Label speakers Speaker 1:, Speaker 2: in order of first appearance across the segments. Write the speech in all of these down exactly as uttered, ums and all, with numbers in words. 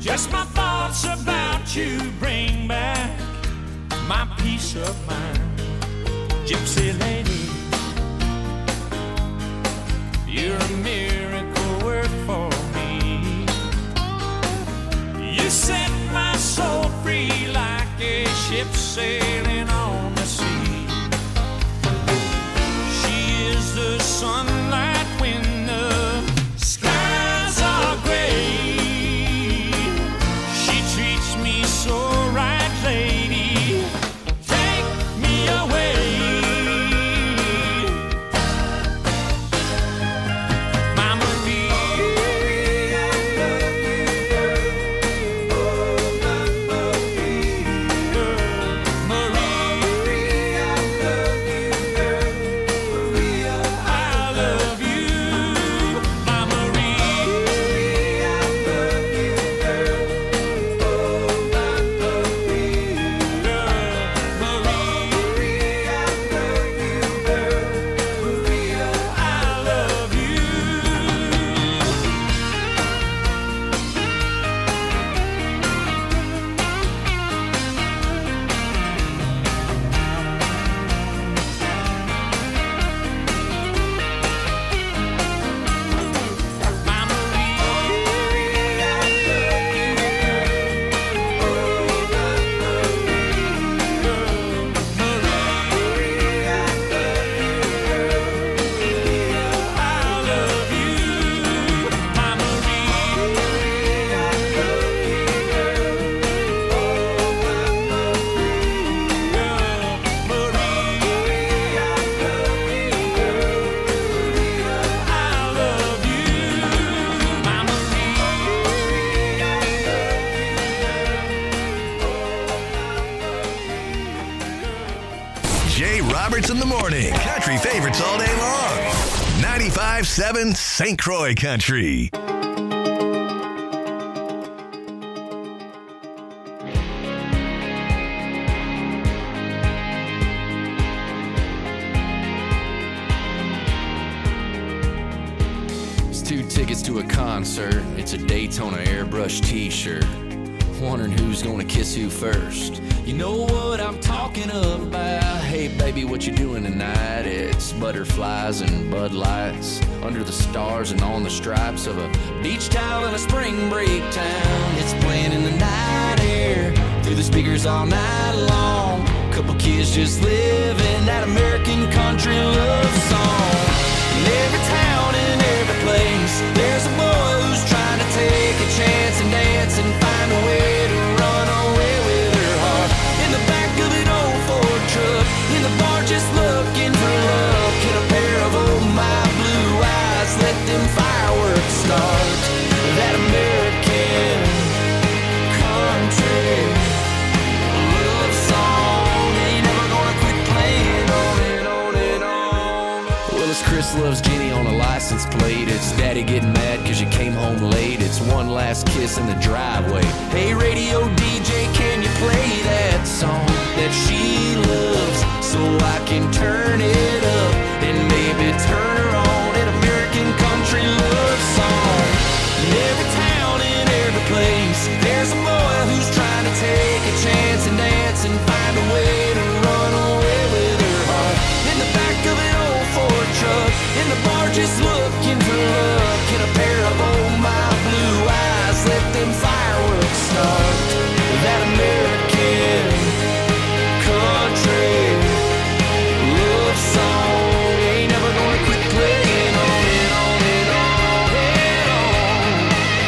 Speaker 1: Just my thoughts about you bring back my peace of mind. Gypsy lady, you're a miracle work for me. You set my soul free like a ship sailing on the sea. She is the sunlight when the skies are gray. She treats me so right, lady. Take me away. Mama Marie, I love you, girl. Oh, Mama Marie, girl. Marie, I love you, girl. Maria, I love you. Mama Marie, I love you, girl. Oh, Mama Marie, girl. Marie, I love you, girl. Maria, I love you. Mama Marie, I love you, girl. Oh, Mama Marie, girl. Marie, I love you, girl. Maria, I love you. Mama Marie, I love you, girl. Oh, Mama Marie, girl. Marie, I love you, girl. Maria, I love you. Mama Marie, I
Speaker 2: Jay Roberts in the morning. Country favorites all day long. ninety-five point seven Saint Croix Country.
Speaker 3: It's two tickets to a concert. It's a Daytona airbrush t-shirt. Wondering who's gonna kiss who first. You know what I'm talking about. Hey baby, what you doing tonight? It's butterflies and Bud Lights under the stars and on the stripes of a beach towel in a spring break town. It's playing in the night air through the speakers all night long. Couple kids just living that American country love song. In every town and every place, there's a boy who's trying to take a chance and dance and find a way to run away with her heart. In the back of an old Ford truck, in the bar just looking for love. Get a pair of old my blue eyes, let them fireworks start. That American country love song ain't never gonna quit playing on and on and on. Well, it's Chris loves Jenny on a license plate. It's Daddy getting mad cause you came home late. It's one last kiss in the driveway. Hey radio D J, can you play that song that she loves so I can turn it up and maybe turn her on? An American country love song. In every town, in every place, there's a boy who's trying to take a chance and dance and find a way to run away with her heart. In the back of an old Ford truck, in the bar just looking for love. Get a pair of old my blue eyes, let them fireworks start. That American country love song ain't never gonna quit playing on and on and on and on.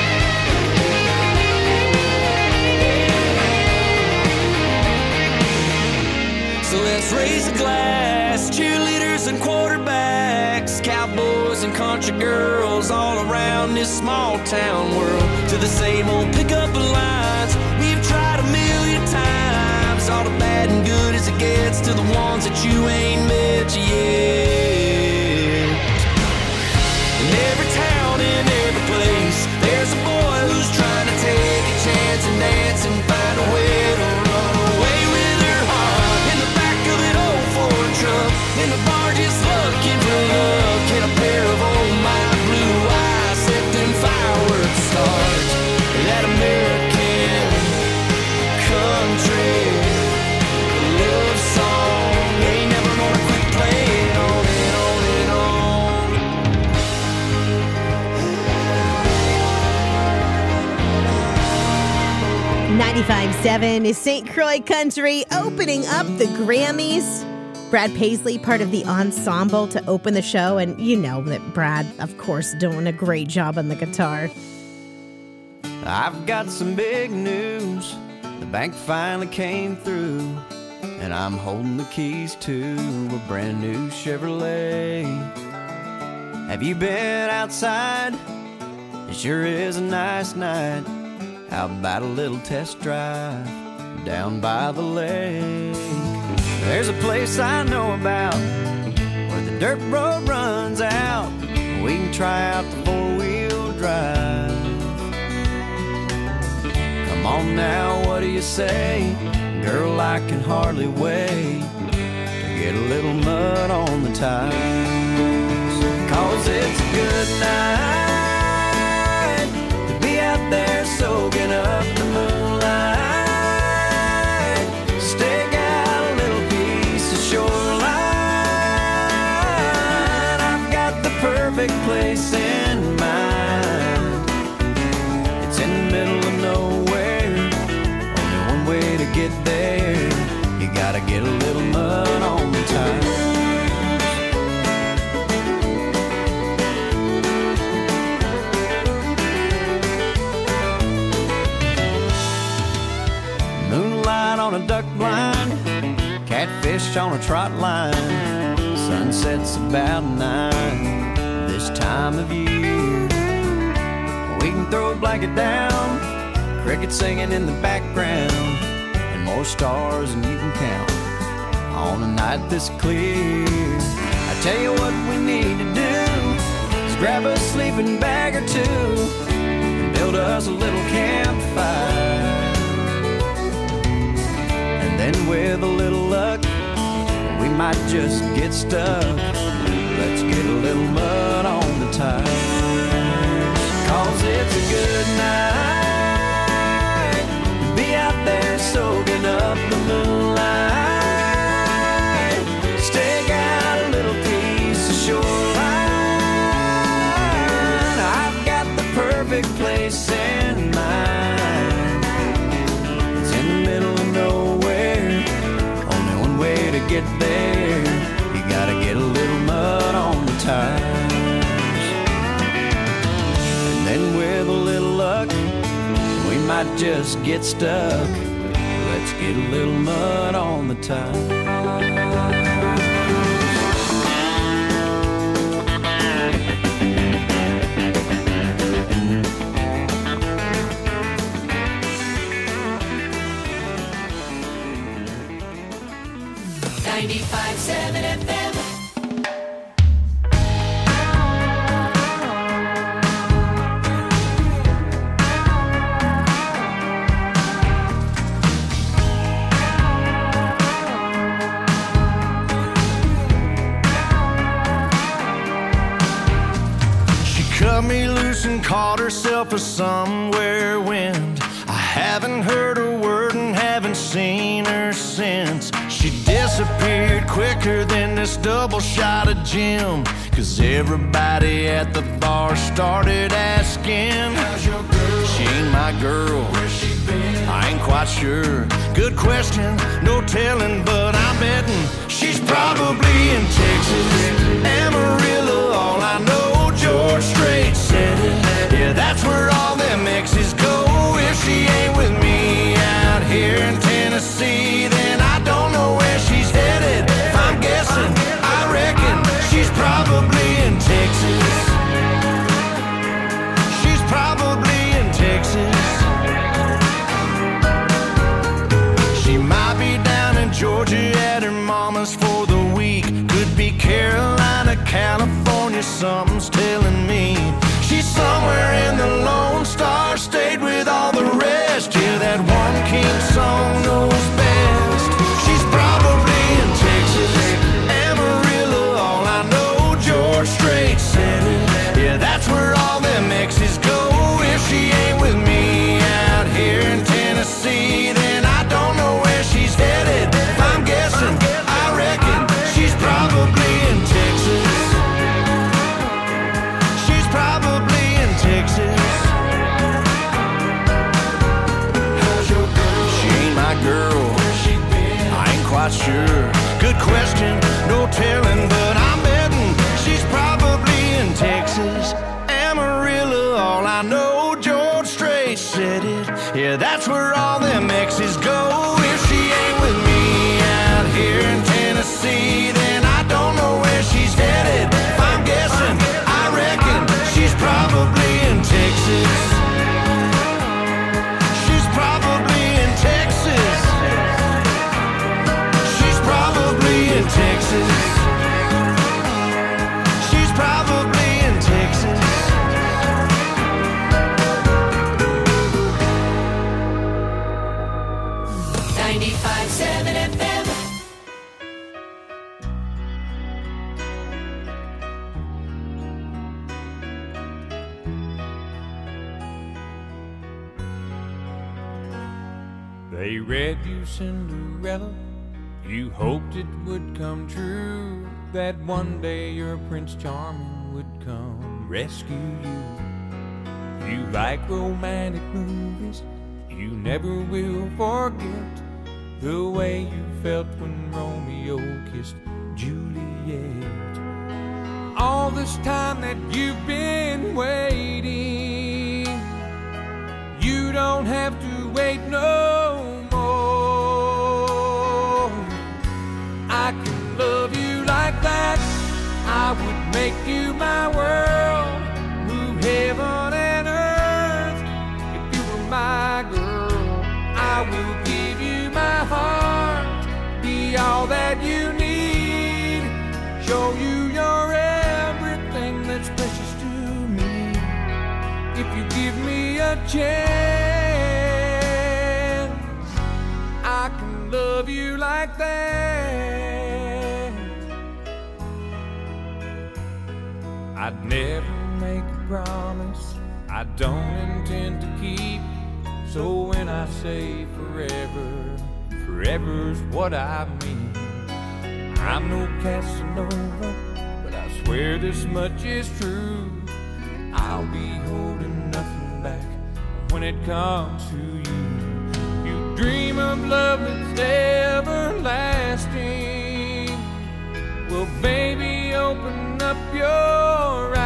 Speaker 3: So let's raise a glass, cheerleaders and quarterbacks, cowboys and country girls all around this small town world. To the same old pickup lines we've tried a million times. All the bad and good as it gets to the ones that you ain't met yet. In every town, in every place, there's a boy who's trying to take a chance and dance and find a way to run away with her heart. In the back of an old Ford truck, in the bar just looking for love. Get a pair of old my blue eyes, let them fireworks start. That American
Speaker 4: ninety-five point seven is Saint Croix Country opening up the Grammys. Brad Paisley, part of the ensemble to open the show. And you know that Brad, of course, doing a great job on the guitar.
Speaker 5: I've got some big news. The bank finally came through, and I'm holding the keys to a brand new Chevrolet. Have you been outside? It sure is a nice night. How about a little test drive down by the lake? There's a place I know about where the dirt road runs out. We can try out the four-wheel drive. Come on now, what do you say? Girl, I can hardly wait to get a little mud on the tires. Cause it's a good night to be out there soaking up the moonlight. Stake out a little piece of shoreline. I've got the perfect place in mind. It's in the middle of nowhere. Only one way to get there. You gotta get a little mud on the tires. On a duck blind, catfish on a trot line. Sunset's about nine this time of year. We can throw a blanket down, crickets singing in the background, and more stars than you can count on a night this clear. I tell you what we need to do is grab a sleeping bag or two and build us a little campfire. And with a little luck, we might just get stuck. Let's get a little mud on the tires. Cause it's a good night to be out there soaking up the moonlight. Stake out a little piece of shoreline. I've got the perfect place in mind. It's in the middle of nowhere. To get there, you gotta get a little mud on the tires. And then with a little luck, we might just get stuck. Let's get a little mud on the tires.
Speaker 6: ninety-five point seven F M.
Speaker 7: She cut me loose and caught herself a somewhere wind. I haven't heard a word and haven't seen her since. She disappeared quicker than this double shot of gin. Cause everybody at the bar started asking, how's your girl? She ain't my girl. Where's she been? I ain't quite sure. Good question, no telling, but I'm betting she's probably in Texas. Amarillo, all I know, George Strait said it. Yeah, that's where all them exes go. If she ain't with me out here in Tennessee, then I don't know where she's headed. If I'm guessing, I reckon she's probably in Texas. She's probably in Texas. She might be down in Georgia at her mama's for the week. Could be Carolina, California, something's telling me. She's somewhere in the Lone Star State with not sure. Good question, no telling, but I'm betting she's probably in Texas. Amarillo, all I know, George Strait said it. Yeah, that's where all them exes go. If she ain't with me out here in Tennessee, then I don't know where she's headed. If I'm guessing, I reckon she's probably in Texas. She's probably in Texas. She's probably in Texas. She's probably in Texas.
Speaker 6: ninety-five seven F M.
Speaker 1: They read you Cinderella, you hoped it would come true, that one day your Prince Charming would come rescue you. You like romantic movies, you never will forget the way you felt when Romeo kissed Juliet. All this time that you've been waiting, you don't have to wait no more. I can love you like that. I would make you my world, move heaven and earth. If you were my girl, I will give you my heart, be all that you need, show you you're everything that's precious to me. If you give me a chance, I can love you like that. I'd never make a promise I don't intend to keep. So when I say forever, forever's what I mean. I'm no Casanova, but I swear this much is true. I'll be holding nothing back when it comes to you. You dream of love that's everlasting. Well, baby, open up your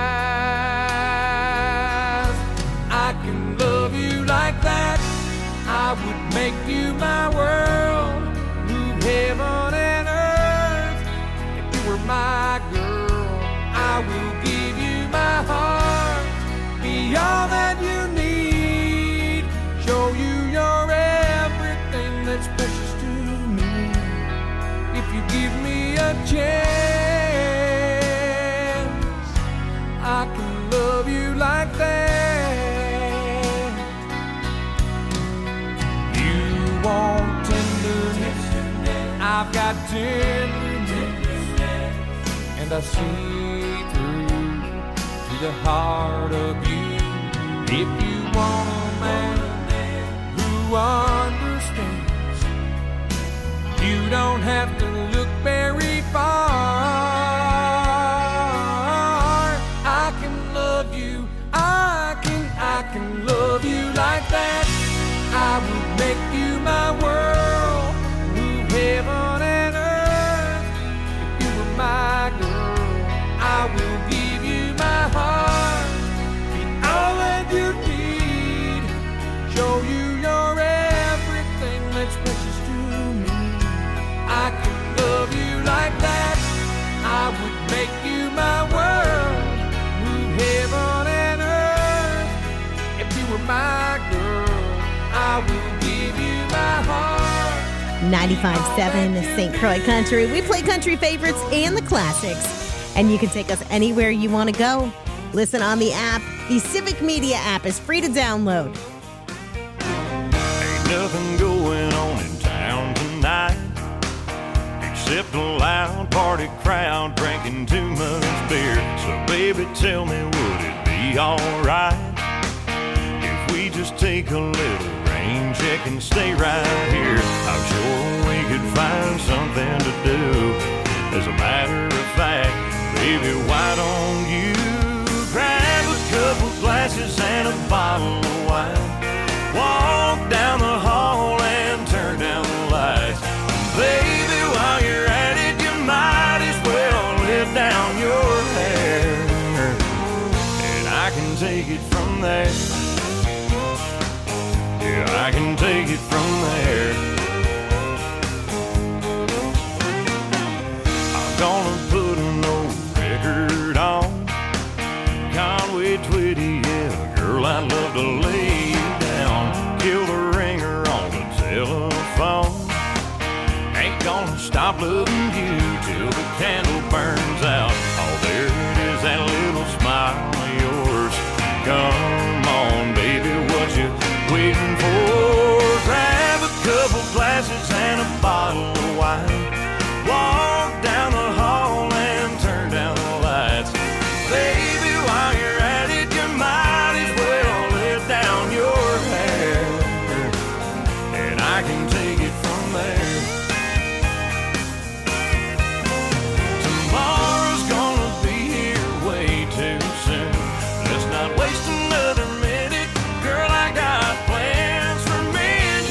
Speaker 1: eyes. I can love you like that. I would make you my world, move heaven and earth. If you were my girl, I will give you my heart, be all that you need, show you you're everything that's precious to me. If you give me a chance, I can love you like that. You want tenderness, I've got tenderness, and I see through to the heart of you. If you want a man who understands, you don't have to look very far. I can love you, I can, I can love you like that. I would make you my world, move heaven and earth. If you were my girl, I will give you my heart, be all that you need, show you you're everything that's precious to me. I can love you like that. I would make you my world, move heaven and earth. If you were my girl, I will give you my heart.
Speaker 4: ninety-five point seven Saint Croix Country. We play country favorites and the classics. And you can take us anywhere you want to go. Listen on the app. The Civic Media app is free to download.
Speaker 7: Ain't nothing going on in town tonight except a loud party crowd drinking too much beer. So baby, tell me, would it be alright if we just take a little rain check and stay right here? I'm sure we could find something to do. As a matter of fact, baby, why don't you grab a couple glasses and a bottle of wine, walk down the hall and turn down the lights, baby, I can take it from there. I'm gonna put an old record on Conway Twitty, yeah, girl, I'd love to lay you down. Kill the ringer on the telephone. Ain't gonna stop loving you till the candle burns out. Oh, there it is, that little smile of yours. Come on, baby, what you waiting for? Grab a couple glasses and a bottle of wine. Walk down the hall and turn down the lights. Baby, while you're at it, you might as well let down your hair, and I can take it from there. Tomorrow's gonna be here way too soon. Let's not waste another minute. Girl, I got plans for me and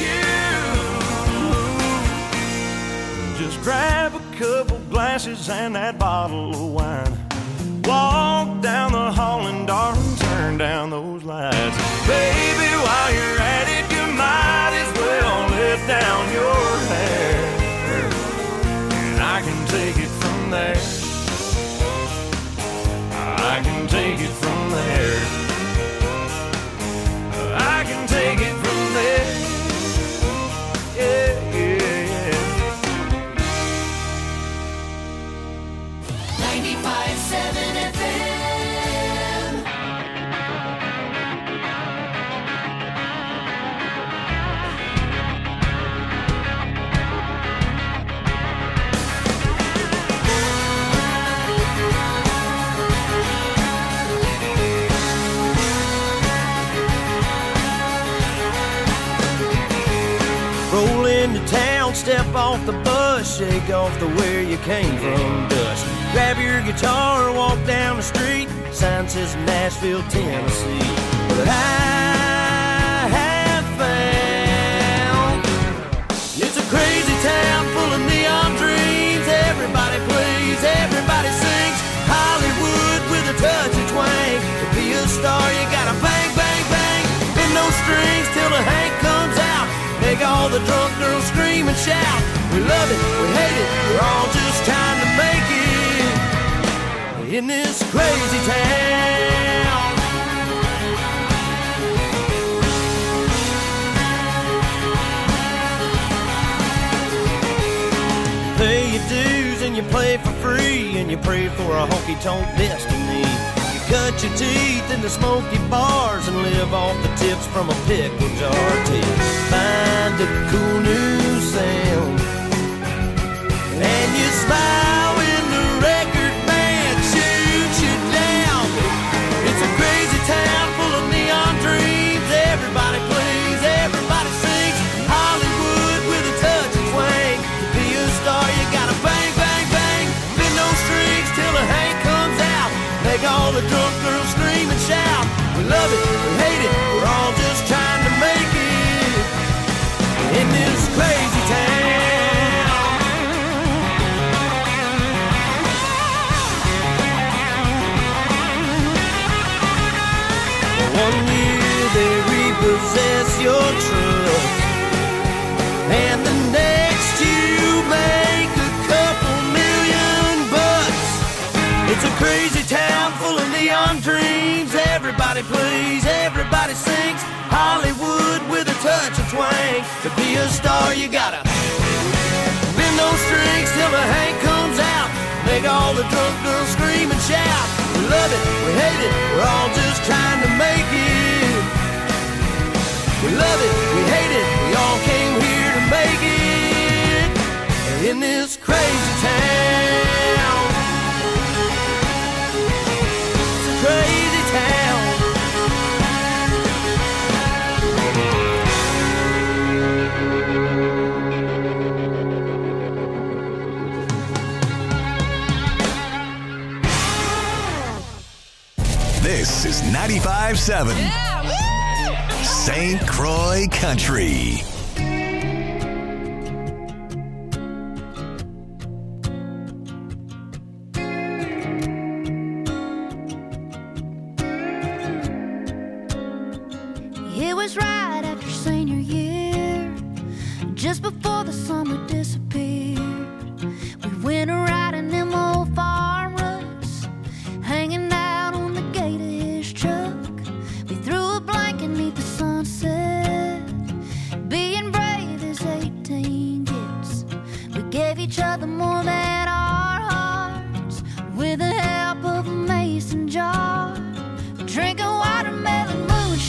Speaker 7: you. Just grab a couple glasses and that bottle of wine. Walk down the hall and darling, turn down those lights. Baby, while you're at it, you might as well let down your hair, and I can take it from there. I can take it from there. I can take it from there. Yeah, yeah, yeah.
Speaker 6: ninety-five seven F M.
Speaker 8: Roll into town, step off the bus, shake off the where you came from dust. Grab your guitar, walk down the street, sign says Nashville, Tennessee. But I have found it's a crazy town full of neon dreams. Everybody plays, everybody sings. Hollywood with a touch of twang. To be a star, you gotta bang, bang, bang. Bend those strings till the Hank comes out. Make all the drunk girls scream and shout. We love it, we hate it, we're all just trying to make it in this crazy town. Pay your dues and you play for free, and you pray for a honky-tonk destiny. You cut your teeth in the smoky bars and live off the tips from a pickle jar till find a cool new sound. And you smile when the record band shoots you down. It's a crazy town full of neon dreams. Everybody plays, everybody sings. Hollywood with a touch of twang. To be a star, you gotta bang, bang, bang. Bend those strings till the Hank comes out. Make all the drunk girls scream and shout. We love it, we hate it, we're all just trying to make it in this crazy town. One year they repossess your truck, and the next you make a couple million bucks. It's a crazy town full of neon dreams. Everybody plays, everybody sings. Hollywood with a touch of twang. To be a star, you gotta bend those strings till the Hank comes out. Make all the drunk girls scream and shout. We love it, we hate it, we're all just trying to make it. We love it, we hate it, we all came here to make it in this crazy town. It's a crazy town.
Speaker 2: This is ninety-five seven Saint Croix Country.
Speaker 9: It was right after senior year. just before the summer disappeared. We went riding them old farm ruts, hanging out on the gate of his truck. We threw a blanket neath the sunset, being brave as eighteen gets. We gave each other more than our hearts, with the help of a mason jar. Drinking watermelon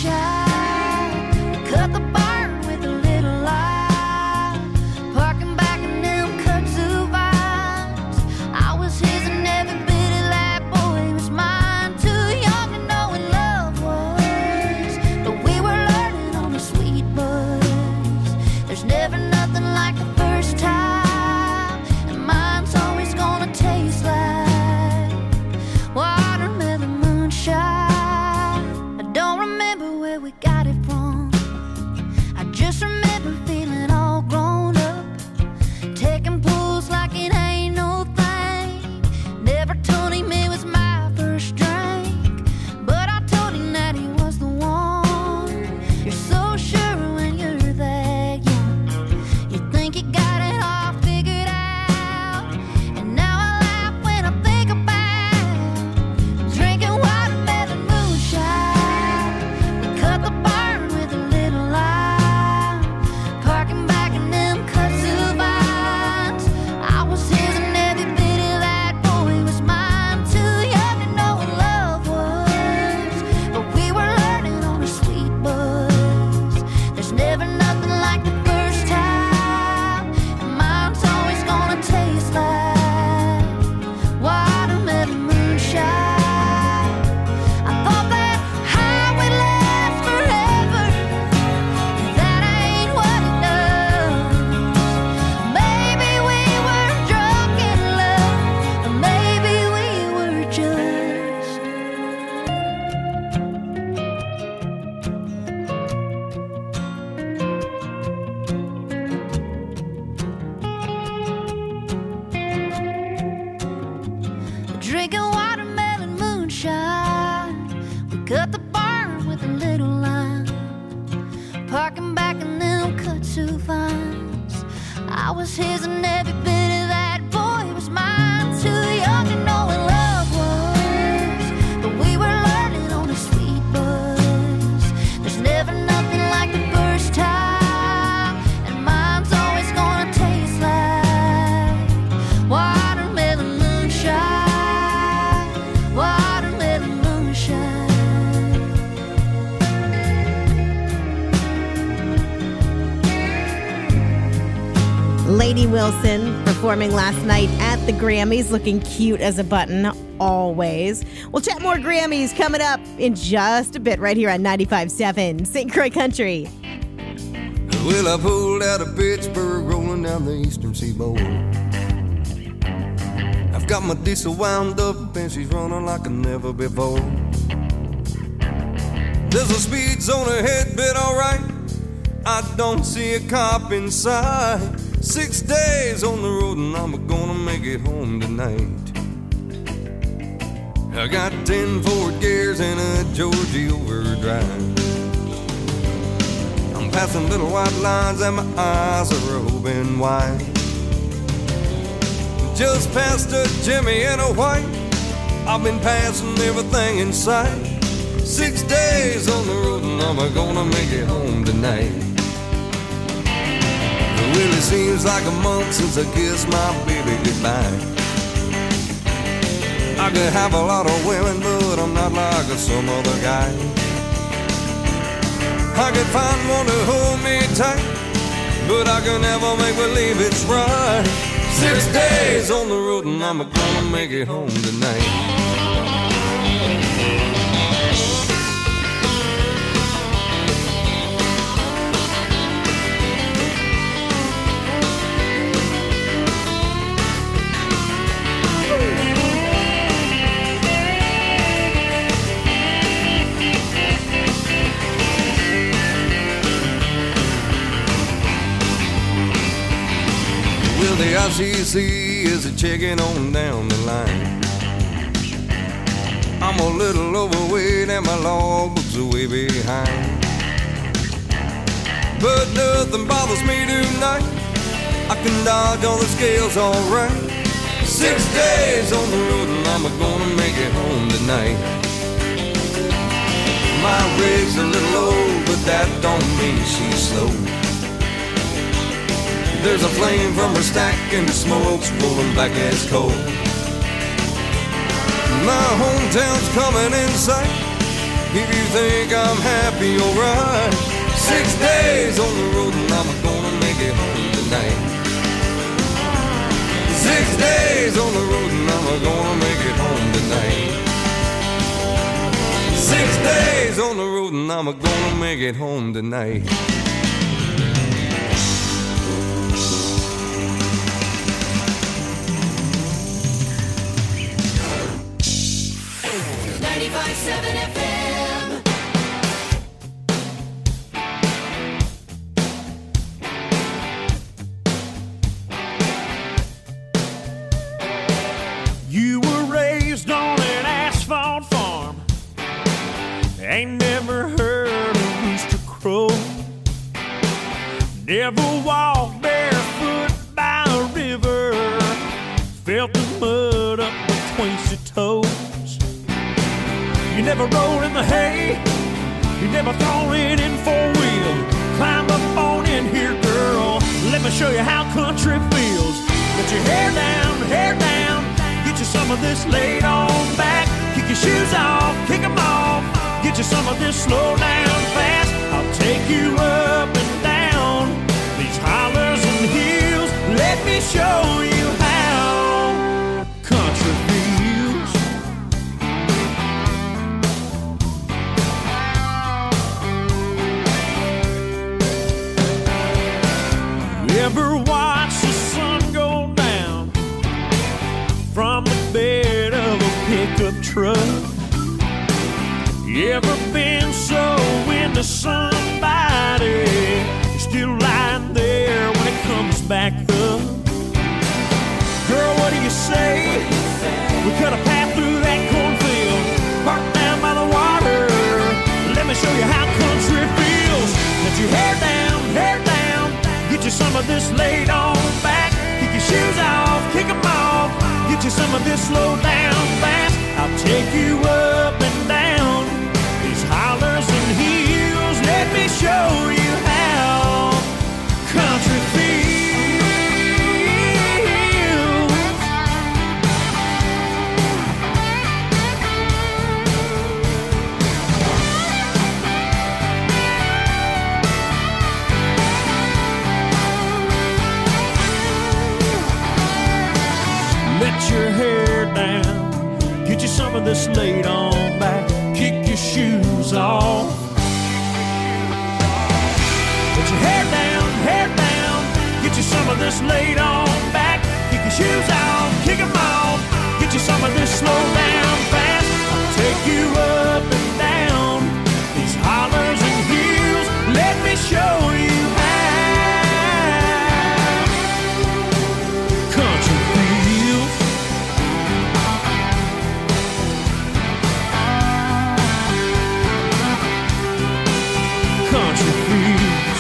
Speaker 9: moonshine, cut the barn with a little light, parking back in them kudzu vines. I was his and every bit of that boy was mine. Too young to know what love was, but we were learning on the sweet buzz. There's never nothing like the first time, and mine's always gonna taste like watermelon moonshine. Don't remember where we got it from, I just remember feeling all grown up, taking pulls like it ain't no thing. Never told him it was my first drink, but I told him that he was the one. You're so sure when you're that young, you think you got it all figured out. And now I laugh when I think about drinking watermelon moonshine. Cut the barn with a little light, parking back in them kudzu vines. I was his and every bit of that boy was mine. Too young to know what love was, but we were learning on a sweet buzz. There's never nothing like the first time, and mine's always gonna taste like watermelon moonshine. I thought that high would last forever, that ain't what it does. Maybe we were drunk in love, or maybe we were just drinking watermelon moonshine. We cut the barn with a little line, parking back in them kudzu vines. I was his and every bit of that boy was mine. Too young to know what love was, but we were learning on a sweet buzz. There's never nothing like the first time, and mine's always gonna taste like watermelon moonshine, watermelon moonshine.
Speaker 4: Lady Wilson performing last night at the Grammys, looking cute as a button, always. We'll chat more Grammys coming up in just a bit right here on ninety-five point seven Saint Croix Country.
Speaker 10: Well, I pulled out of Pittsburgh, rolling down the eastern seaboard. I've got my diesel wound up and she's running like never before. There's a speed zone ahead, but alright, I don't see a cop inside. Six days on the road and I'm gonna make it home tonight. I got ten Ford gears and a Georgia overdrive. I'm passing little white lines and my eyes are open wide. Just past a Jimmy and a white, I've been passing everything in sight. Six days on the road and I'm gonna make it home tonight. Well, it seems like a month since I kissed my baby goodbye. I could have a lot of women, but I'm not like some other guy. I could find one to hold me tight, but I can never make believe it's right. Six days on the road and I'm gonna make it home tonight. Well, the I C C is a checking on down the line. I'm a little overweight and my logbook's way behind. but nothing bothers me tonight. I can dodge all the scales alright. Six days on the road and I'm gonna make it home tonight. My rig's a little low, but that don't mean she's slow. There's a flame from her stack and the smoke's rolling back as coal. My hometown's coming in sight. If you think I'm happy, alright. Six days on the road and I'm gonna make it home tonight. Six days on the road and I'm gonna make it home tonight. Six days on the road and I'm gonna make it home tonight.
Speaker 6: ninety-five seven F M.
Speaker 1: You were raised on an asphalt farm. Ain't never heard a rooster crow. Never walked barefoot by a river. Felt the mud up between your toes. You never rode in the hay. You never thrown it in four-wheel. Climb up on in here, girl. Let me show you how country feels. Put your hair down, hair down. Get you some of this laid on back. Kick your shoes off, kick them off. Get you some of this slow down fast. I'll take you up and down these hollers and hills. Let me show you how country feels. You ever watch the sun go down from the bed of a pickup truck? You ever been so into somebody you're still lying there when it comes back up? Girl, what do you say? We cut a path through that cornfield, parked down by the water. Let me show you how country feels. Let your hair down, hair down. Get you some of this laid on back. Kick your shoes off, kick them off. Get you some of this slow down fast. I'll take you up and down these hollers and hills. Let me show you how country feels. Let your hair down. Get you some of this laid on back. Kick your shoes off. Put your hair down, hair down. Get you some of this laid on back. Kick your shoes off, kick them off. Get you some of this slow down fast. I'll take you up and down these hollers and hills. Let me show you how country feels. Country feels.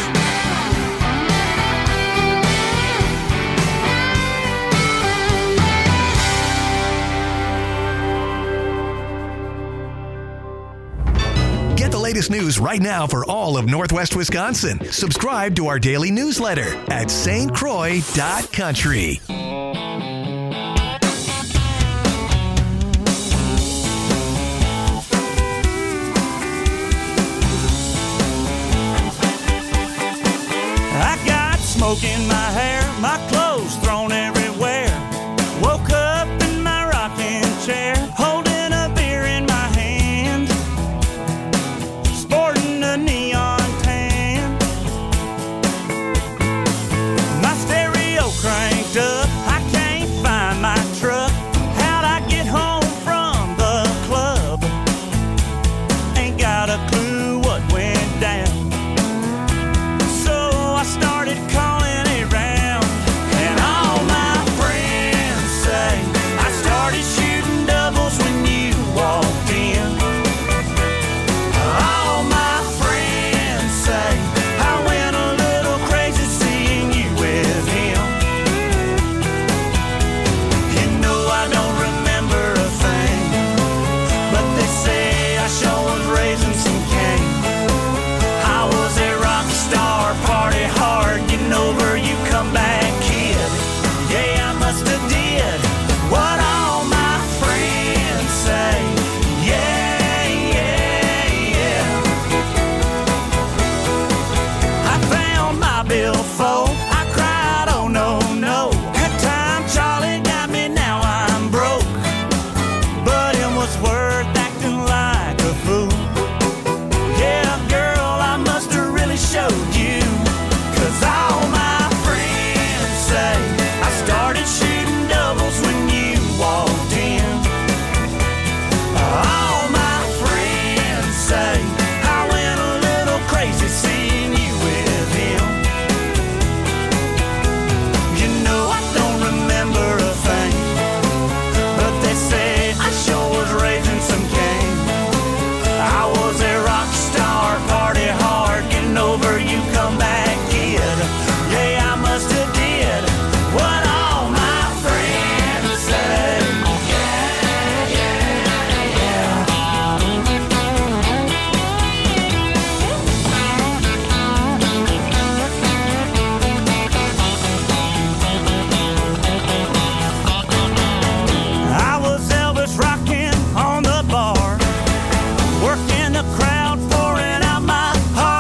Speaker 2: Get the latest news right now for all of Northwest Wisconsin. Subscribe to our daily newsletter at S T Croix dot country.
Speaker 1: I got smoke in my hair, my clothes thrown everywhere. Woke up in my rocking chair, holding a beer in my hand, sporting a neon tan. My stereo cranked up, I can't find my truck. How'd I get home from the club? Ain't got a clue what went down. So I started calling around, and all billfold. I cried, oh no, no. Good time, Charlie got me, now I'm broke. But it was worth acting like a fool. Yeah, girl, I must have really showed you. Cause all my friends say I started shooting doubles when you walked in. All my friends say I went a little crazy seeing you with him. You know I don't remember a thing, but they say I sure was raising some cane. I was a rock star, party hard, getting over you, come back, kid. Yeah, I must have did what all my friends say. Yeah, yeah, yeah. I was Elvis rocking on the bar, working the crowd, pouring out my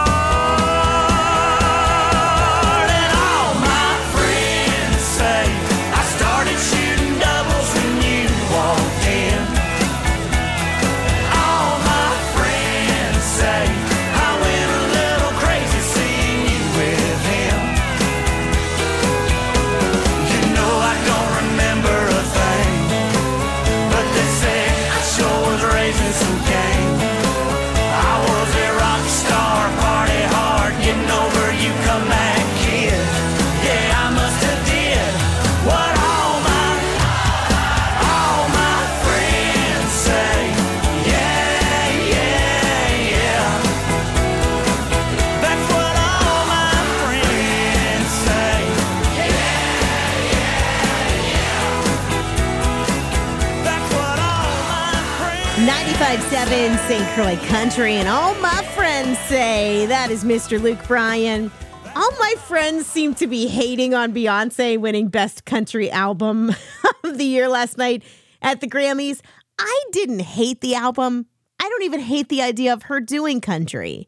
Speaker 1: heart. And all my friends say I started shooting doubles when you walked in. All my friends say I went a little crazy seeing you with him. You know I don't remember a thing, but they say I sure was raising some cane. I was a rock star, party hard, getting over you, come back, kid. Yeah, I must have did what all my, all my friends say. Yeah, yeah, yeah. That's what all my friends say. Yeah, yeah, yeah. That's what all my friends
Speaker 4: ninety-five point seven Saint Croix Country, and all my friends say. That is Mister Luke Bryan. All my friends seem to be hating on Beyonce winning Best Country Album of the Year last night at the Grammys. I didn't hate the album. I don't even hate the idea of her doing country.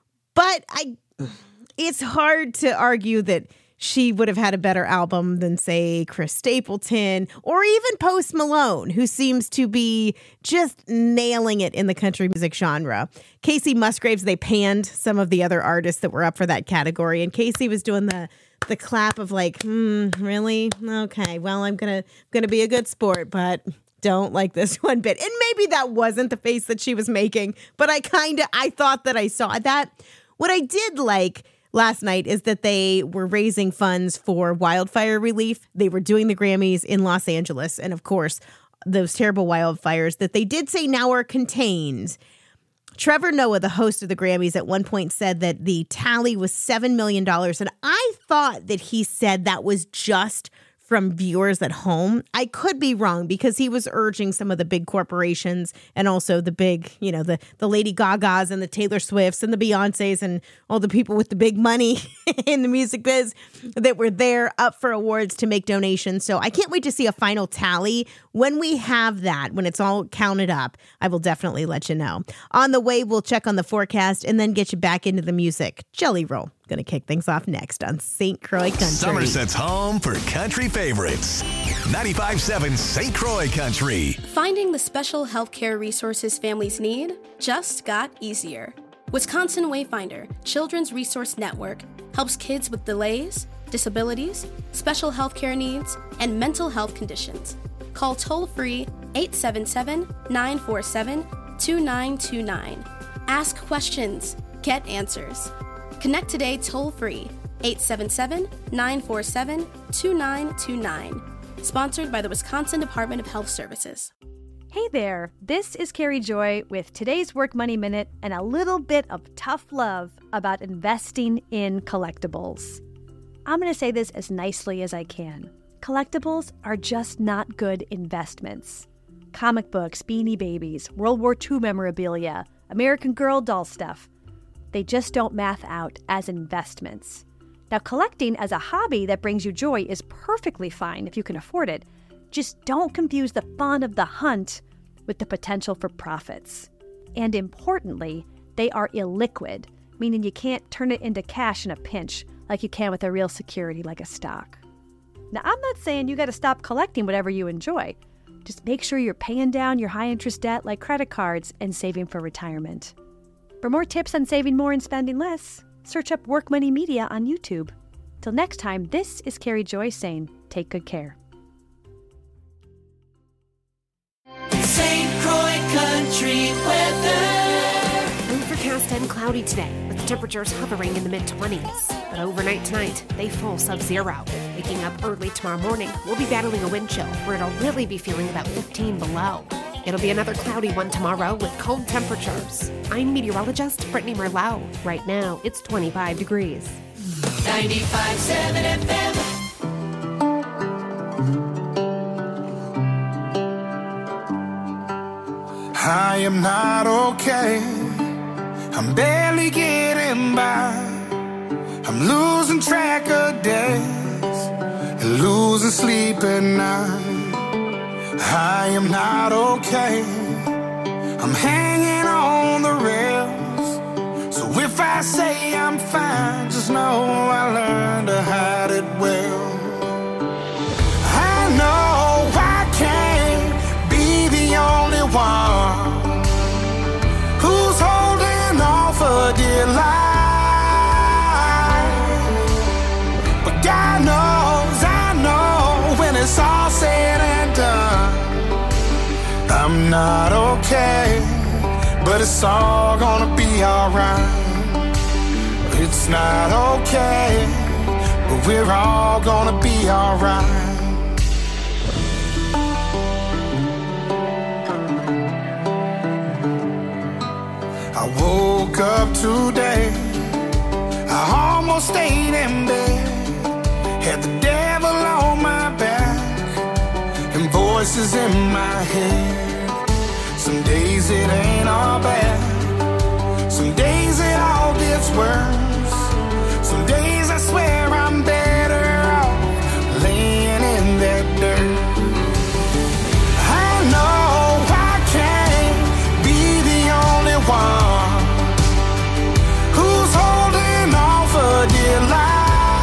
Speaker 4: But I, it's hard to argue that she would have had a better album than, say, Chris Stapleton or even Post Malone, who seems to be just nailing it in the country music genre. Casey Musgraves, they panned some of the other artists that were up for that category, and Casey was doing the the clap of like, hmm, really? Okay, well, I'm gonna gonna be a good sport, but don't like this one bit. And maybe that wasn't the face that she was making, but I kind of, I thought that I saw that. What I did like last night is that they were raising funds for wildfire relief. They were doing the Grammys in Los Angeles. And of course, those terrible wildfires that they did say now are contained. Trevor Noah, the host of the Grammys, at one point said that the tally was seven million dollars. And I thought that he said that was just from viewers at home. I could be wrong because he was urging some of the big corporations and also the big, you know, the, the Lady Gagas and the Taylor Swifts and the Beyoncés and all the people with the big money in the music biz that were there up for awards to make donations. So I can't wait to see a final tally. When we have that, when it's all counted up, I will definitely let you know. On the way, we'll check on the forecast and then get you back into the music. Jelly Roll. Going to kick things off next on Saint Croix Country.
Speaker 2: Somerset's home for country favorites. ninety-five point seven Saint Croix Country.
Speaker 11: Finding the special healthcare resources families need just got easier. Wisconsin Wayfinder Children's Resource Network helps kids with delays, disabilities, special healthcare needs, and mental health conditions. Call toll-free eight seven seven, nine four seven, two nine two nine. Ask questions. Get answers. Connect today toll-free, eight seven seven, nine four seven, two nine two nine. Sponsored by the Wisconsin Department of Health Services.
Speaker 12: Hey there, this is Carrie Joy with today's Work Money Minute and a little bit of tough love about investing in collectibles. I'm going to say this as nicely as I can. Collectibles are just not good investments. Comic books, Beanie Babies, World War Two memorabilia, American Girl doll stuff. They just don't math out as investments. Now, collecting as a hobby that brings you joy is perfectly fine if you can afford it. Just don't confuse the fun of the hunt with the potential for profits. And importantly, they are illiquid, meaning you can't turn it into cash in a pinch, like you can with a real security like a stock. Now, I'm not saying you got to stop collecting whatever you enjoy. Just make sure you're paying down your high-interest debt like credit cards and saving for retirement. For more tips on saving more and spending less, search up Work Money Media on YouTube. Till next time, this is Carrie Joy saying, take good care.
Speaker 6: Saint Croix Country weather.
Speaker 13: Overcast and cloudy today, with temperatures hovering in the mid-twenties. But overnight tonight, they fall sub-zero. Waking up early tomorrow morning, we'll be battling a wind chill, where it'll really be feeling about fifteen below. It'll be another cloudy one tomorrow with cold temperatures. I'm meteorologist Brittany Merlot. Right now, it's twenty-five degrees.
Speaker 6: ninety-five point seven F M.
Speaker 14: I am not okay. I'm barely getting by. I'm losing track of days and losing sleep at night. I am not okay. I'm hanging on the rails. So if I say I'm fine, just know I learned to hide it well. I know I can't be the only one who's holding on for dear life. But God knows, I know when it's all said and done, I'm not okay, but it's all gonna be alright. It's not okay, but we're all gonna be alright. I woke up today, I almost stayed in bed. Had the devil on my back and voices in my head. Some days it ain't all bad, some days it all gets worse. Some days I swear I'm better off laying in that dirt. I know I can't be the only one who's holding on for dear life.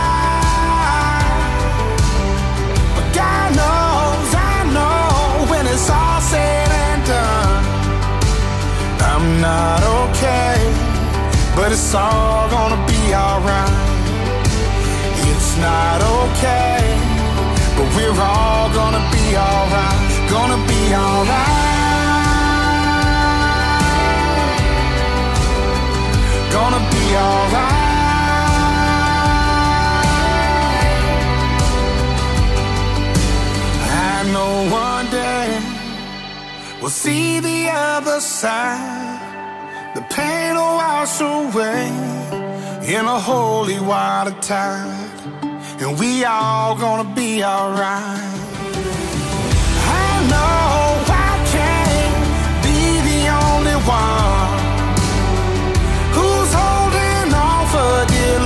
Speaker 14: But God knows, I know when it's all said and done, I'm not okay, but it's all gonna be alright. It's not okay, but we're all gonna be alright. Gonna be alright. Gonna be alright. I know one day we'll see the other side. The pain will wash away in a holy water tide, and we all gonna be alright. I know I can't be the only one who's holding on for dear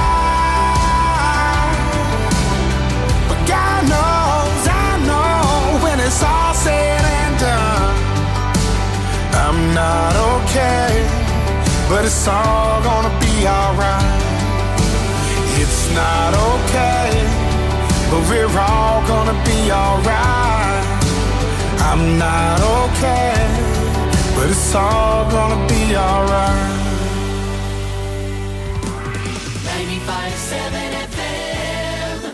Speaker 14: life. But God knows, I know when it's all said and done, I'm not okay, but it's all gonna be alright. It's not okay, but we're all gonna be alright. I'm not okay, but it's all gonna be alright.
Speaker 6: ninety-five point seven F M.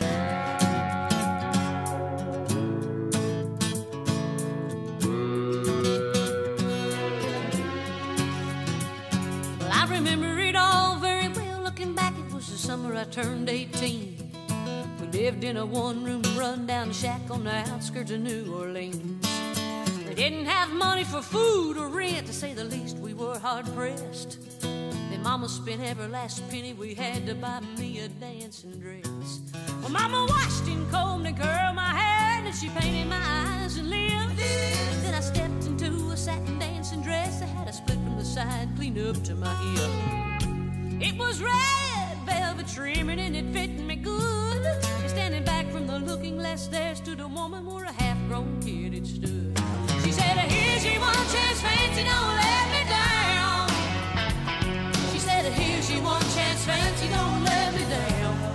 Speaker 15: Well, I remember it all very well. Looking back, it was the summer I turned eighteen. We lived in a one-room run-down shack on the outskirts of New Orleans. We didn't have money for food or rent, to say the least. We were hard-pressed. Then Mama spent every last penny we had to buy me a dancing dress. Well, Mama washed and combed and curled my hair, and she painted my eyes and lips. Then I stepped into a satin dancing dress that had a split from the side clean up to my hip. It was red velvet trimming and it fit me good. And standing back from the looking glass, there stood a woman where a half-grown kid had stood. She said, here's your one chance, fancy, don't let me down. She said, here's your one chance, fancy, don't let me down.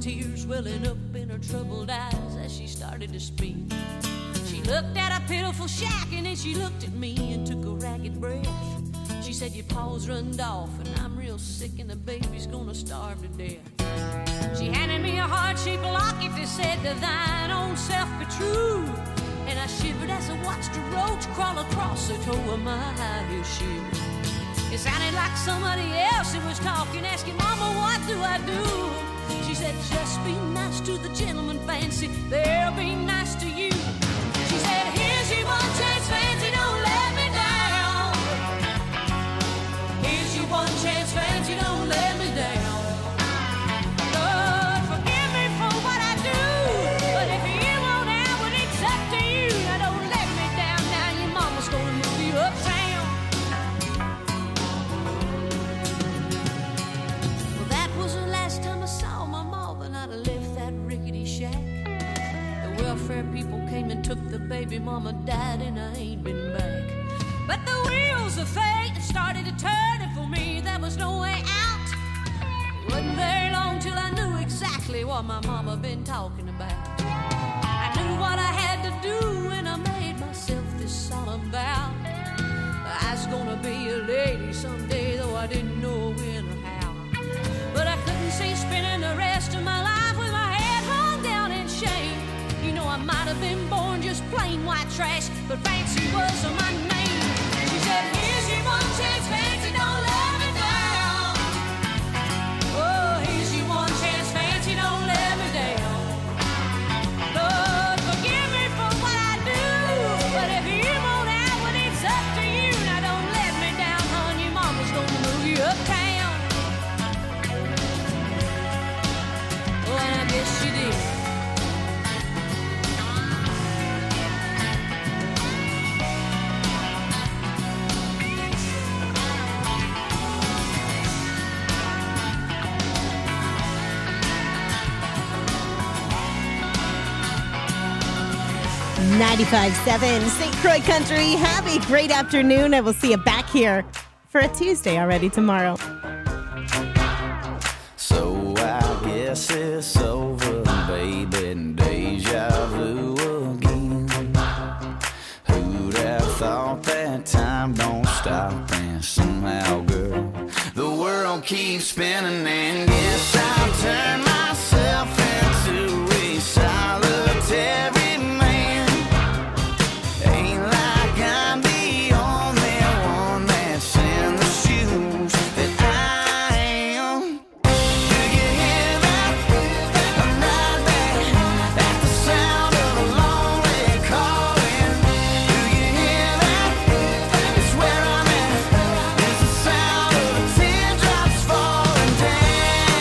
Speaker 15: tears welling up in her troubled eyes as she started to speak. She looked at a pitiful shack and then she looked at me and took a ragged breath. She said, your paws runned off and I'm real sick and the baby's gonna starve to death. She handed me a heart-shaped locket that said, to thine own self be true. And I shivered as I watched a roach crawl across the toe of my high-heel shoe. It sounded like somebody else that was talking, asking, Mama, what do I do? She said, just be nice to the gentleman, Fancy, they'll be nice to you. She said, here's your one chance, Fancy, don't let me down. Here's your one chance, Fancy, don't let me down. Lord, forgive me for what I do, but if you won't have it, it's up to you. Now don't let me down, now your mama's gonna move you uptown. Well, that was the last time I saw my mama, and I'd left that rickety shack. The welfare people came and took the baby, mama died and I ain't been back. But the wheels of fate started to turn, and for me there was no way out. It wasn't very long till I knew exactly what my mama been talking about. I knew what I had to do and I made myself this solemn vow. I was gonna be a lady someday, though I didn't know when or how. But I couldn't see spending the rest of my life with my head hung down in shame. You know I might have been born just plain white trash, but Fancy was my name. She said, here's your one chance, Fancy, don't let me down. Oh, here's your one chance, Fancy, don't let me down. Lord, forgive me for what I do, but if you won't have it, it's up to you. Now don't let me down, hon, your mama's gonna move you uptown. Oh, and I guess she did.
Speaker 4: ninety-five point seven Saint Croix Country. Have a great afternoon. I will see you back here for a Tuesday already tomorrow.
Speaker 5: So I guess it's over, baby, deja vu again. Who'd have thought that time don't stop, and somehow, girl, the world keeps spinning, and guess I've turned myself into a solitary
Speaker 9: Teardrops falling down.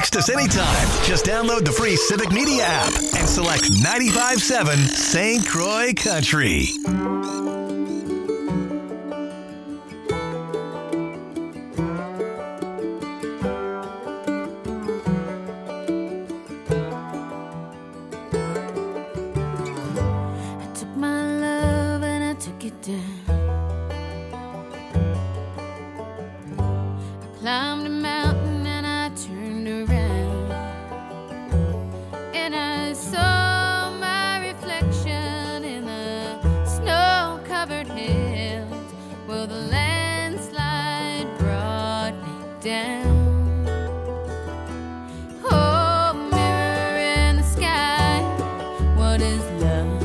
Speaker 2: Text us anytime. Just download the free Civic Media app and select ninety-five point seven Saint Croix Country.
Speaker 9: Climbed a mountain and I turned around, and I saw my reflection in the snow-covered hills. Well, the landslide brought me down. Oh, mirror in the sky, what is love?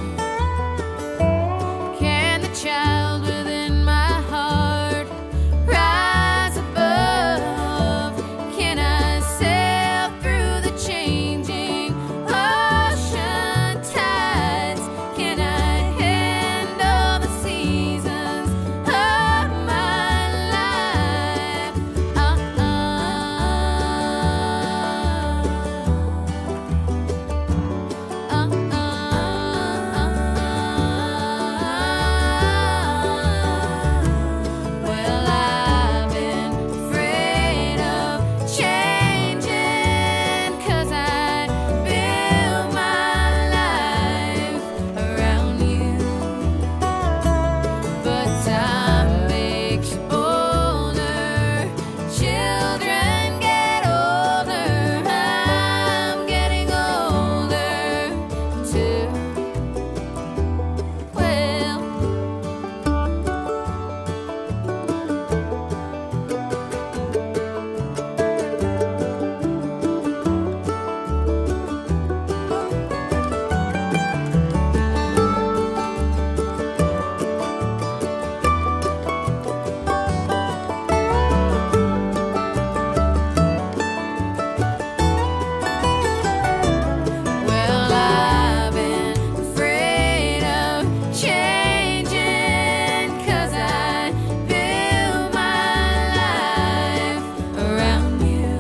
Speaker 9: Can the child within my heart rise above? Can I sail through the changing ocean tides? Can I handle the seasons of my life? Uh-uh. Well, I've been afraid of changing, 'cause I built my life around you. But time makes you older, children get older. I'm getting older too. Well, well, I've been afraid of changing, 'cause I built my life around you.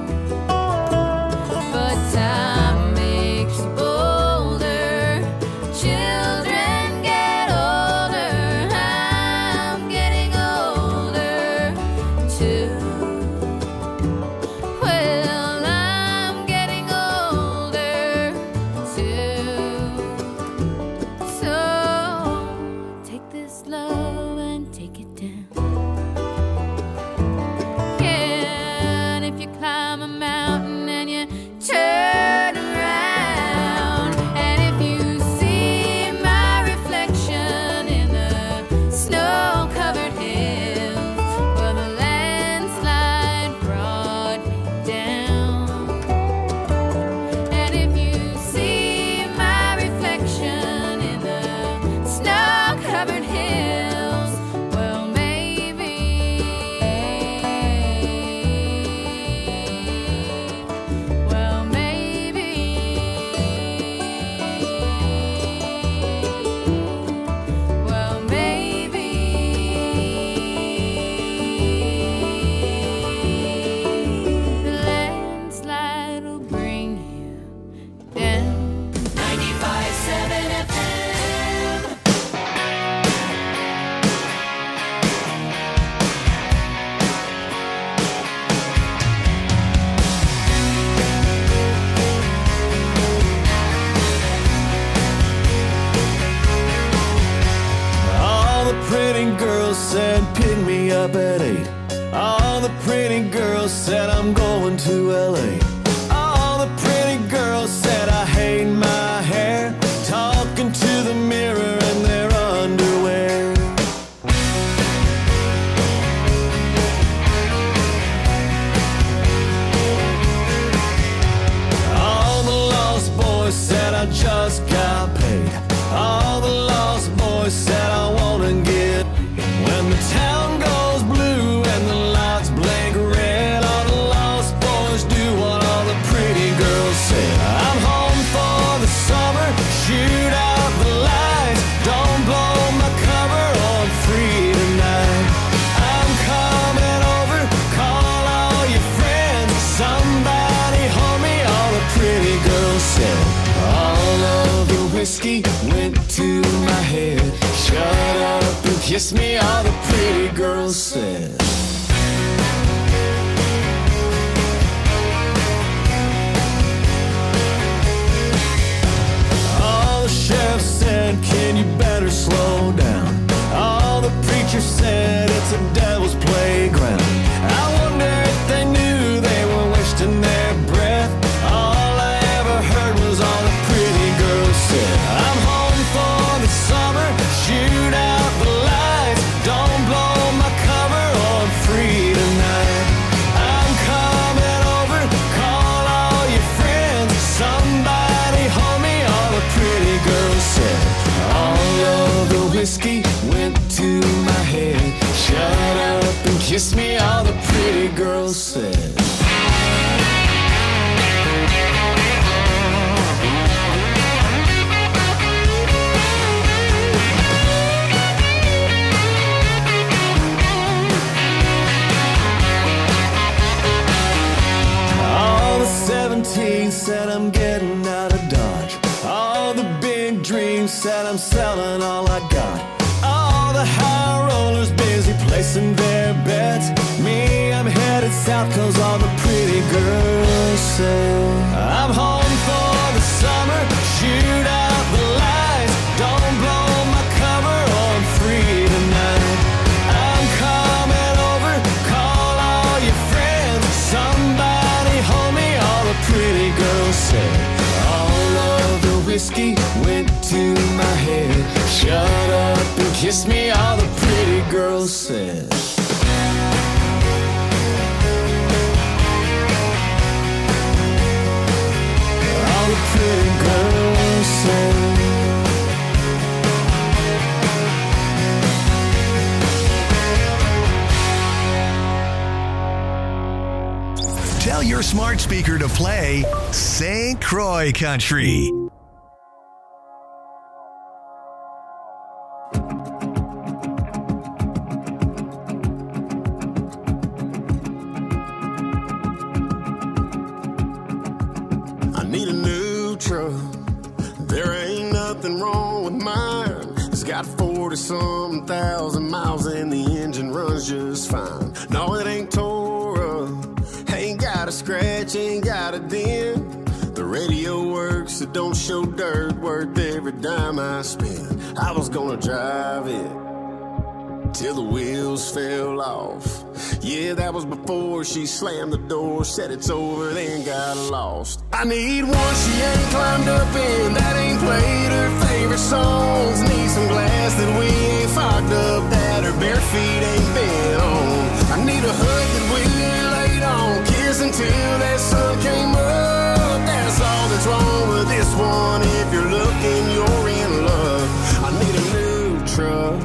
Speaker 9: But time makes you older, children get older. I'm getting older too. Well, I'm getting older too. So take this love and take it down. Yeah, and if you climb a mountain and you turn around, and if you see my reflection in the snow-covered hills, well, the landslide brought me down. And if you see my reflection in the snow-covered hills, well, maybe, well, maybe, well, maybe the landslide will bring you down.
Speaker 6: ninety-five point seven F M.
Speaker 8: All the pretty girls said pick me up at eight. All the pretty girls said I'm going to L A. All the pretty girls said I hate my hair, talking to the mirror in their underwear. All the lost boys said I just got paid. All the lost boys said I wanna get. When the town goes blue and the lights blink red, all the lost boys do what all the pretty girls said. I'm home for the summer, shoot out the lights, don't blow my cover, I'm free tonight. I'm coming over, call all your friends, somebody home.
Speaker 16: whiskey went to my head. Shut up and kiss me, all the pretty girls said. All the sheriff said, can you better slow down? All the preachers said, it's a devil's playground. I wonder if they knew they were wasting their breath. All I ever heard was all the pretty girls said. I'm home for the summer, shoot out the lights. Don't blow my cover, or I'm free tonight. I'm coming over, call all your friends. Somebody hold me, all the pretty girls said. All of the whiskey went to my head. Shut up and kiss me, all the pretty girls said. All the seventeen said I'm getting out of Dodge. All the big dreams said I'm selling all I got. All the high rollers busy placing their bets. Me, I'm headed south cause all the pretty girls say. I'm home for the summer, shoot out the lights. Don't blow my cover, or I'm free tonight. I'm coming over, call all your friends. Somebody hold me, all the pretty girls say. All of the whiskey went to my head. Shut up and kiss me, all the pretty girls said. All the pretty girls said.
Speaker 2: Tell your smart speaker to play Saint Croix Country.
Speaker 17: I need a new truck. There ain't nothing wrong with mine. It's got forty-some thousand miles and the engine runs just fine. No, it ain't tore up. Ain't got a scratch, ain't got a dent. The radio works, it don't show dirt. Worth every dime I spend. I was gonna drive it till the wheels fell off. Yeah, that was before she slammed the door, said it's over, then got lost. I need one she ain't climbed up in, that ain't played her favorite songs. Need some glass that we ain't fogged up, that her bare feet ain't been on. I need a hood that we ain't laid on, kiss until that sun came up. That's all that's wrong with this one. If you're looking, you're in love. I need a new truck.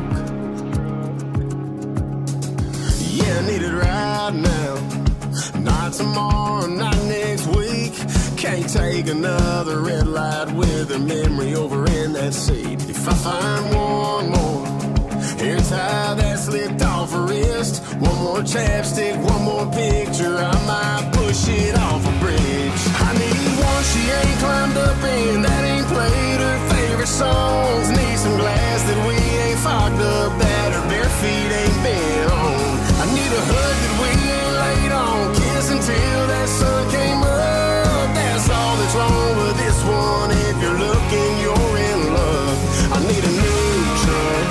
Speaker 17: Yeah, I need it right now. Not tomorrow, not next week. Can't take another red light with a memory over in that seat. If I find one more hair tie that slipped off her wrist, one more chapstick, one more picture, I might push it off a bridge. I need one she ain't climbed up in, that ain't played her favorite songs. Need some glass that we ain't fogged up, that her bare feet ain't been on. I need a hood that we ain't laid on, kiss until that sun came up. That's all that's wrong with this one. If you're looking, you're in love. I need a new truck.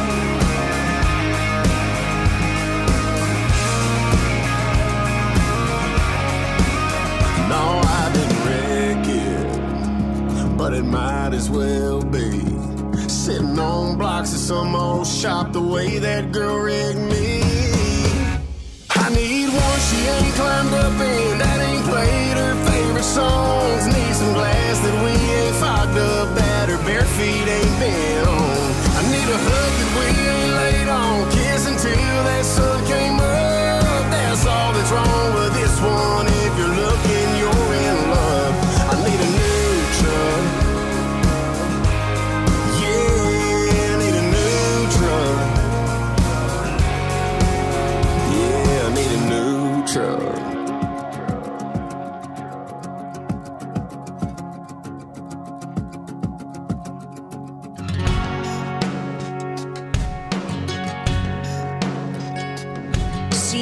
Speaker 17: No, I didn't wreck it, but it might as well be. Sitting on blocks of some old shop the way that girl rigged me. I need one she ain't climbed up in, that ain't played her favorite songs. Need some glass that we ain't fogged up, that her bare feet ain't been on. I need a hood that we ain't laid on, kiss until that sun came up. That's all that's wrong with this one. If you're looking, you're in love. I need a new truck. Yeah, I need a new truck. Yeah, I need a new truck.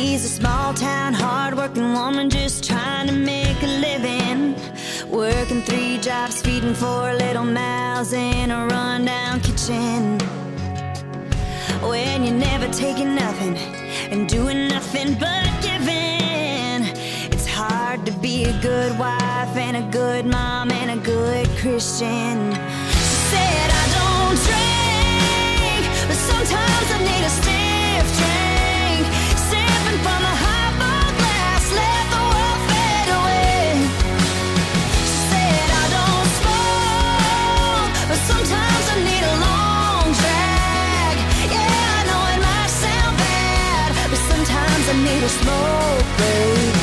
Speaker 9: She's a small town, hard-working woman just trying to make a living. Working three jobs, feeding four little mouths in a rundown kitchen. When you're never taking nothing and doing nothing but giving, it's hard to be a good wife and a good mom and a good Christian. She said, I don't drink, but sometimes I need a stiff drink. Sipping from a highball glass, let the world fade away. She said, I don't smoke, but sometimes I need a long drag. Yeah, I know it might sound bad, but sometimes I need a smoke break.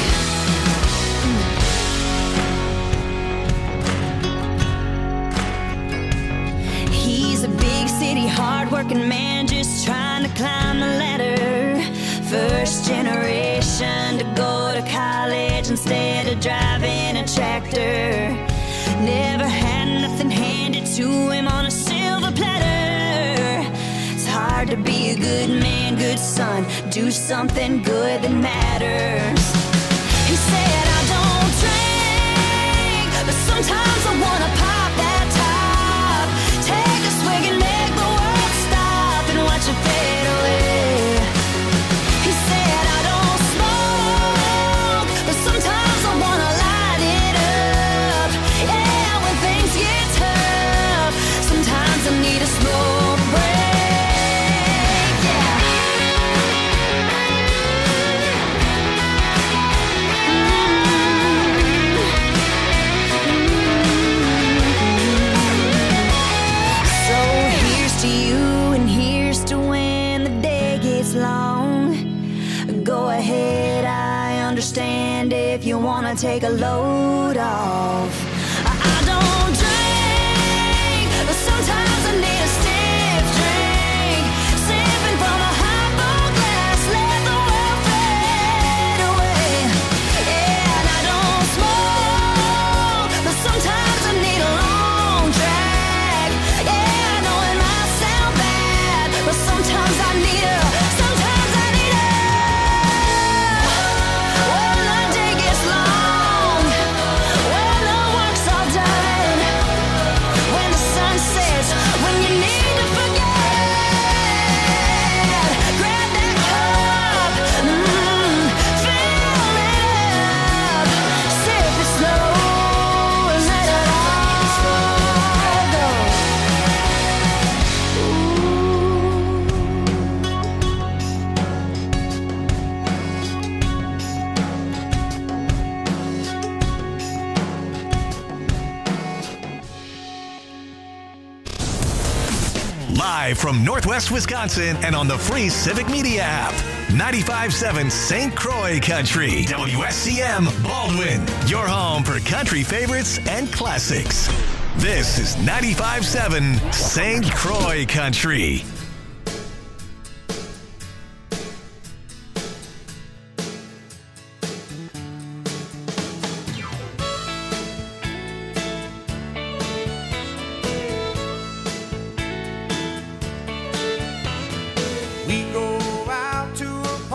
Speaker 9: He's a big city, hard-working man just trying to climb the ladder. First generation to go to college instead of driving a tractor. Never had nothing handed to him on a silver platter. It's hard to be a good man, good son, do something good that matters. He said, I don't drink, but sometimes I wanna pop that top. Take a swig and make the world stop and watch it fade away. He said, I don't smoke, but sometimes I wanna light it up. Yeah, when things get tough, sometimes I need a smoke break. Yeah. So here's to you and here's to when the day gets long. Go ahead, I understand if you wanna take a load off. I I don't drink, but sometimes I need a stiff drink. Sipping from a highball glass, let the world fade away. Yeah, and I don't smoke, but sometimes I need a long drag. Yeah, I know it might sound bad, but sometimes I need a, sometimes I need a. When the day gets long, when the work's all done, when the sun sets, when you need to forget, grab that cup, mm, fill it up, sip it slow, and let it all go.
Speaker 2: Live from Northwest Wisconsin and on the free Civic Media app. ninety-five point seven Saint Croix Country. W S C M Baldwin. Your home for country favorites and classics. This is ninety-five point seven Saint Croix Country.